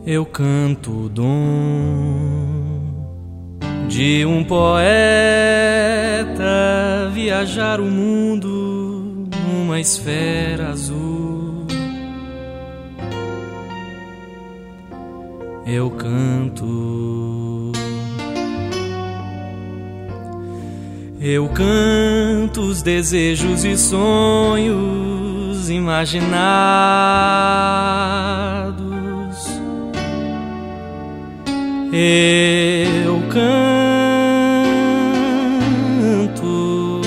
Eu canto o dom de um poeta, viajar o mundo numa esfera azul. Eu canto os desejos e sonhos imaginados. Eu canto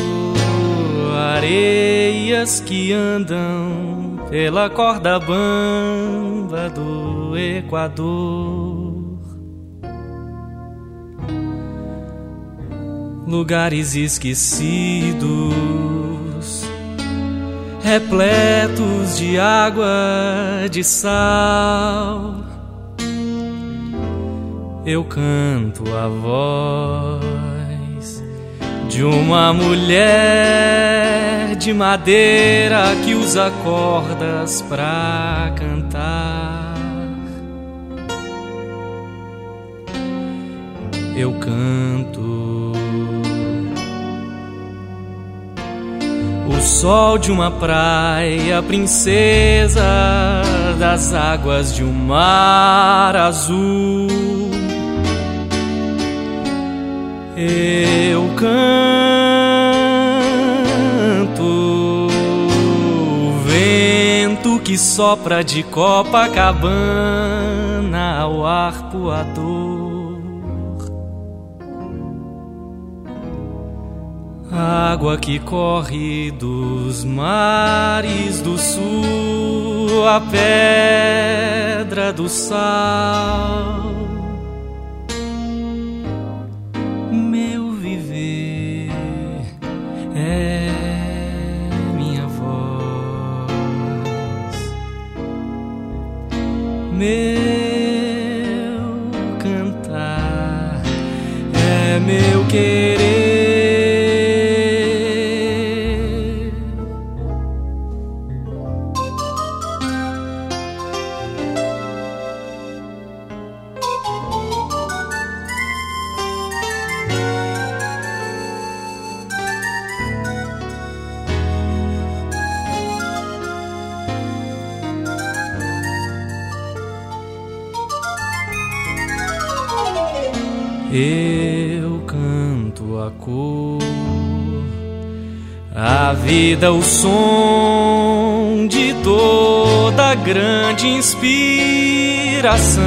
areias que andam pela corda bamba do Equador, lugares esquecidos, repletos de água de sal. Eu canto a voz de uma mulher de madeira que usa cordas pra cantar. Eu canto o sol de uma praia, princesa das águas de um mar azul. Eu canto o vento que sopra de Copacabana ao arpoador, água que corre dos mares do sul, a pedra do sal. Meu viver é minha voz, meu cantar é meu querer. Eu canto a cor, a vida, o som de toda grande inspiração.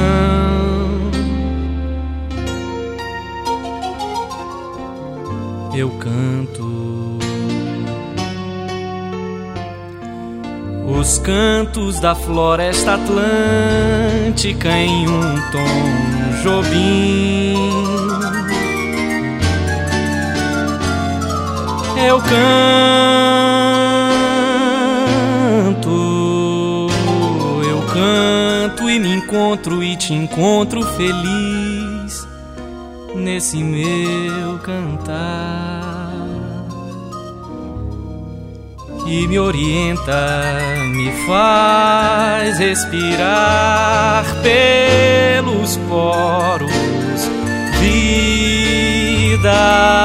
Eu canto os cantos da floresta atlântica em um tom jobim. Eu canto e me encontro e te encontro feliz nesse meu cantar, que me orienta, me faz respirar pelos poros vida.